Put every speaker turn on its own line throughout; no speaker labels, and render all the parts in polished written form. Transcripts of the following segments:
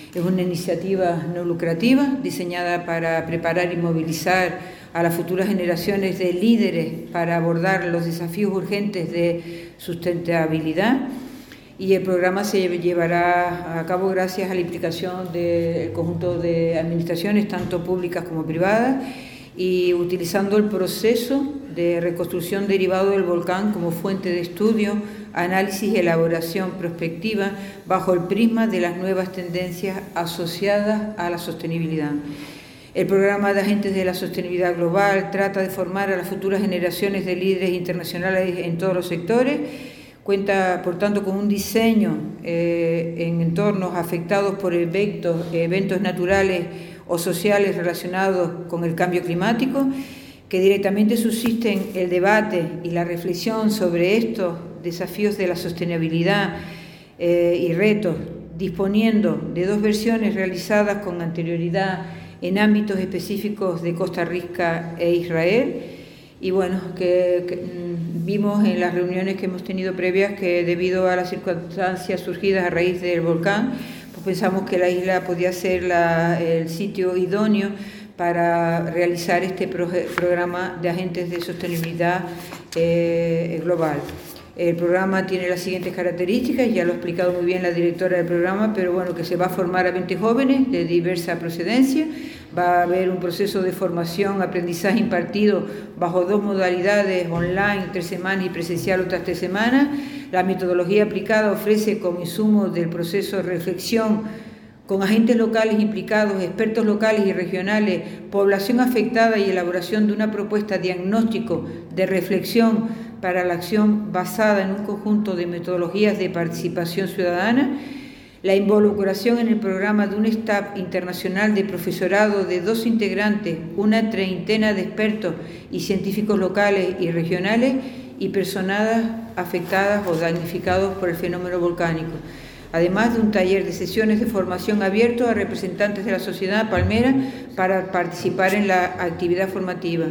Es una iniciativa no lucrativa diseñada para preparar y movilizar a las futuras generaciones de líderes para abordar los desafíos urgentes de sustentabilidad, y el programa se llevará a cabo gracias a la implicación del conjunto de administraciones, tanto públicas como privadas, y utilizando el proceso de reconstrucción derivado del volcán como fuente de estudio, análisis y elaboración prospectiva bajo el prisma de las nuevas tendencias asociadas a la sostenibilidad. El programa de Agentes de la Sostenibilidad Global trata de formar a las futuras generaciones de líderes internacionales en todos los sectores. Cuenta, por tanto, con un diseño en entornos afectados por eventos naturales o sociales relacionados con el cambio climático, que directamente susciten el debate y la reflexión sobre estos desafíos de la sostenibilidad y retos, disponiendo de 2 versiones realizadas con anterioridad en ámbitos específicos de Costa Rica e Israel. Y bueno, que vimos en las reuniones que hemos tenido previas que debido a las circunstancias surgidas a raíz del volcán, pues pensamos que la isla podía ser el sitio idóneo para realizar este programa de agentes de sostenibilidad global. El programa tiene las siguientes características, ya lo ha explicado muy bien la directora del programa, pero bueno, que se va a formar a 20 jóvenes de diversa procedencia. Va a haber un proceso de formación, aprendizaje impartido bajo 2 modalidades, online 3 semanas y presencial otras 3 semanas. La metodología aplicada ofrece como insumo del proceso de reflexión con agentes locales implicados, expertos locales y regionales, población afectada y elaboración de una propuesta diagnóstico de reflexión para la acción basada en un conjunto de metodologías de participación ciudadana, la involucración en el programa de un staff internacional de profesorado de 2 integrantes, una treintena de expertos y científicos locales y regionales y personas afectadas o damnificados por el fenómeno volcánico, además de un taller de sesiones de formación abierto a representantes de la sociedad palmera para participar en la actividad formativa.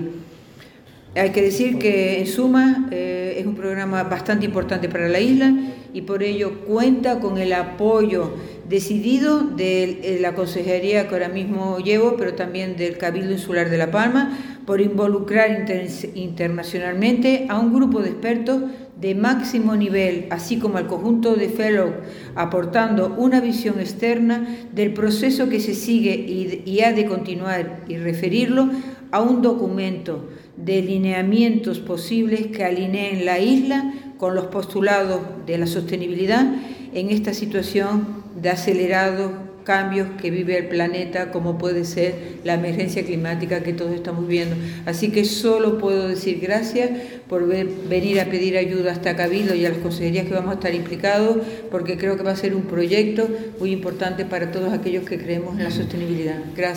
Hay que decir que, en suma, es un programa bastante importante para la isla y por ello cuenta con el apoyo decidido de la consejería que ahora mismo llevo, pero también del Cabildo Insular de La Palma, por involucrar internacionalmente a un grupo de expertos de máximo nivel, así como al conjunto de fellows, aportando una visión externa del proceso que se sigue y ha de continuar, y referirlo a un documento de lineamientos posibles que alineen la isla con los postulados de la sostenibilidad en esta situación de acelerados cambios que vive el planeta, como puede ser la emergencia climática que todos estamos viendo. Así que solo puedo decir gracias por venir a pedir ayuda hasta Cabildo y a las consejerías que vamos a estar implicados, porque creo que va a ser un proyecto muy importante para todos aquellos que creemos en la sostenibilidad. Gracias.